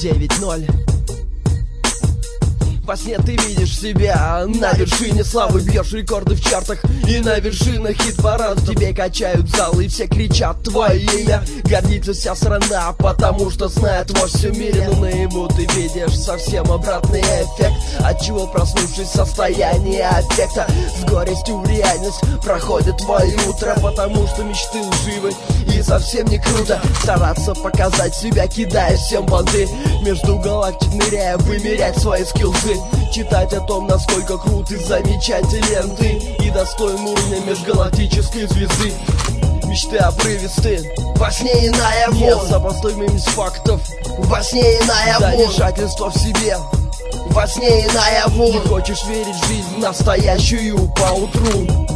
9-0. Во сне ты видишь себя на вершине славы, бьешь рекорды в чартах и на вершинах хит-парадов. Тебе качают залы и все кричат твое имя. Гордится вся страна, потому что знает во всем мире. Но наяву ты видишь совсем обратный эффект, отчего, проснувшись в состоянии аффекта, с горестью в реальность проходит твое утро. Потому что мечты лживы и совсем не круто стараться показать себя, кидая всем банды, между галактик ныряя, вымерять свои скиллзы, читать о том, насколько крут и замечателен ты, и достоин уровня межгалактической звезды. Мечты обрывисты, во сне и наяву, несопоставимость фактов, во сне и наяву, замешательство в себе, во сне и наяву. Не хочешь верить в жизнь настоящую поутру,